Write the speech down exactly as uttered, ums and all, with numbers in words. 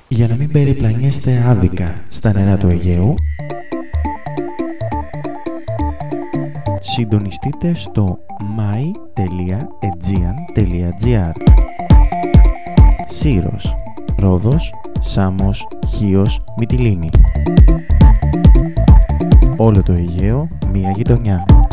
Για να μην περιπλανιέστε άδικα στα νερά του Αιγαίου, συντονιστείτε στο my τελεία aegean τελεία gr. Σύρος, Ρόδος, Σάμος, Χίος, Μυτιλήνη. Όλο το Αιγαίο, μία γειτονιά.